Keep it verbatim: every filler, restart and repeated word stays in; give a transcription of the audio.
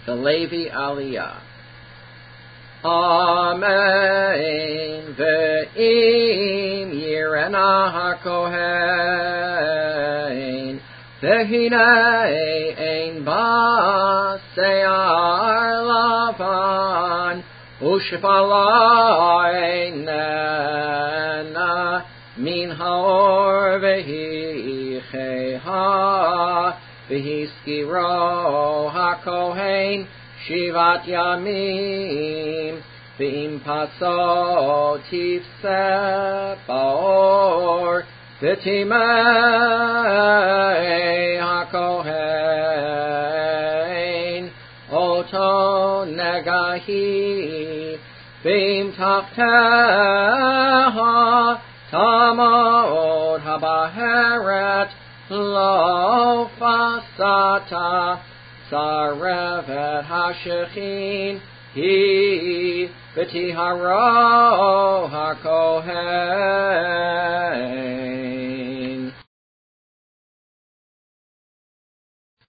the Levi Aliyah. Amen. Ve'im yirena hakohen, ve'hinei ein ba se'ar lavan, u'shepala einena min haor ve'hicheha, ve'hiskiro hakohen shivat yamim, ve'im paso tifseh ba'or, ve'timei hakohen oto negahi, ve'im tachteha tamod habaheret lo fasata, sarevet hashechin hi v'tiharo hakohen.